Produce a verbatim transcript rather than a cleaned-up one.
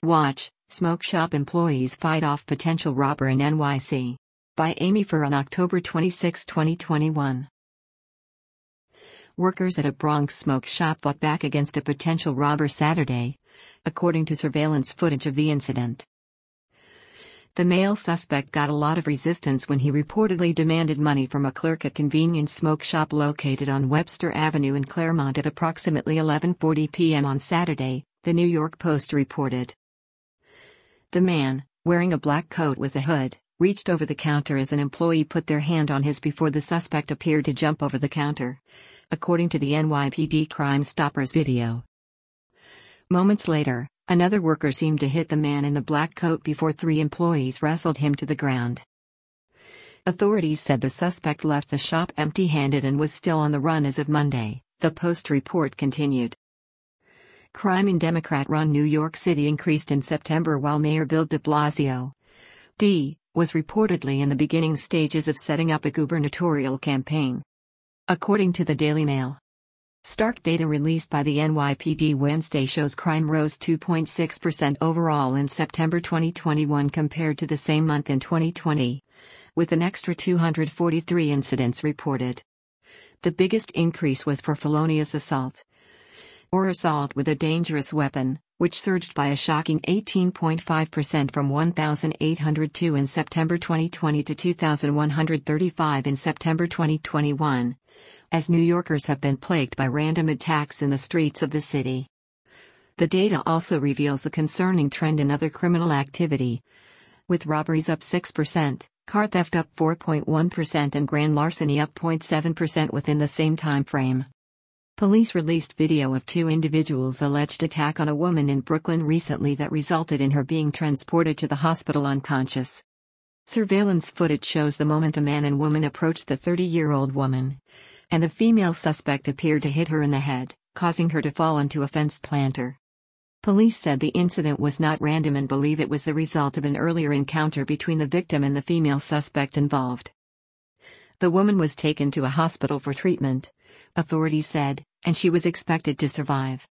Watch, Smoke Shop Employees Fight Off Potential Robber in N Y C. By Amy Furr on October twenty-sixth, twenty twenty-one. Workers at a Bronx smoke shop fought back against a potential robber Saturday, according to surveillance footage of the incident. The male suspect got a lot of resistance when he reportedly demanded money from a clerk at a convenience smoke shop located on Webster Avenue in Claremont at approximately eleven forty p m on Saturday, the New York Post reported. The man, wearing a black coat with a hood, reached over the counter as an employee put their hand on his before the suspect appeared to jump over the counter, according to the N Y P D Crime Stoppers video. Moments later, another worker seemed to hit the man in the black coat before three employees wrestled him to the ground. Authorities said the suspect left the shop empty-handed and was still on the run as of Monday, the Post report continued. Crime in Democrat-run New York City increased in September while Mayor Bill de Blasio, D, was reportedly in the beginning stages of setting up a gubernatorial campaign. According to the Daily Mail. Stark data released by the N Y P D Wednesday shows crime rose two point six percent overall in September twenty twenty-one compared to the same month in twenty twenty, with an extra two hundred forty-three incidents reported. The biggest increase was for felonious assault, or assault with a dangerous weapon, which surged by a shocking eighteen point five percent from one thousand eight hundred two in September twenty twenty to two thousand one hundred thirty-five in September twenty twenty-one, as New Yorkers have been plagued by random attacks in the streets of the city. The data also reveals a concerning trend in other criminal activity, with robberies up six percent, car theft up four point one percent and grand larceny up zero point seven percent within the same time frame. Police released video of two individuals' alleged attack on a woman in Brooklyn recently that resulted in her being transported to the hospital unconscious. Surveillance footage shows the moment a man and woman approached the thirty-year-old woman, and the female suspect appeared to hit her in the head, causing her to fall onto a fence planter. Police said the incident was not random and believe it was the result of an earlier encounter between the victim and the female suspect involved. The woman was taken to a hospital for treatment, authorities said, and she was expected to survive.